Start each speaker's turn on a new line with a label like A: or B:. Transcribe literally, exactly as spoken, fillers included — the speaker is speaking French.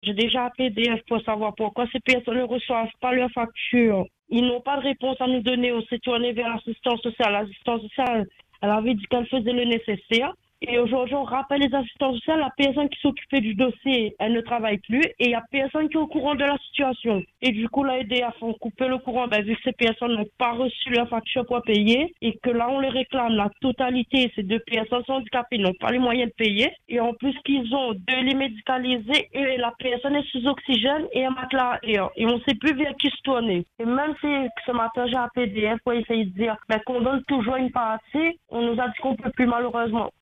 A: J'ai déjà appelé D F pour savoir pourquoi ces personnes ne reçoivent pas leurs factures. Ils n'ont pas de réponse à nous donner. On s'est tourné vers l'assistance sociale. L'assistance sociale, elle avait dit qu'elle faisait le nécessaire. Et aujourd'hui, on rappelle les assistants sociaux, la personne qui s'occupait du dossier, elle ne travaille plus et il n'y a personne qui est au courant de la situation. Et du coup, la E D F ont coupé le courant, ben, vu que ces personnes n'ont pas reçu leur facture pour payer et que là, on les réclame la totalité. Ces deux personnes sont handicapées, n'ont pas les moyens de payer. Et en plus qu'ils ont deux lits médicalisés et la personne est sous oxygène et un matelas à air. Et on ne sait plus vers qui se tourner. Et même si ce matin, j'ai appelé D F pour essayer de dire ben, qu'on donne toujours une partie, on nous a dit qu'on ne peut plus malheureusement.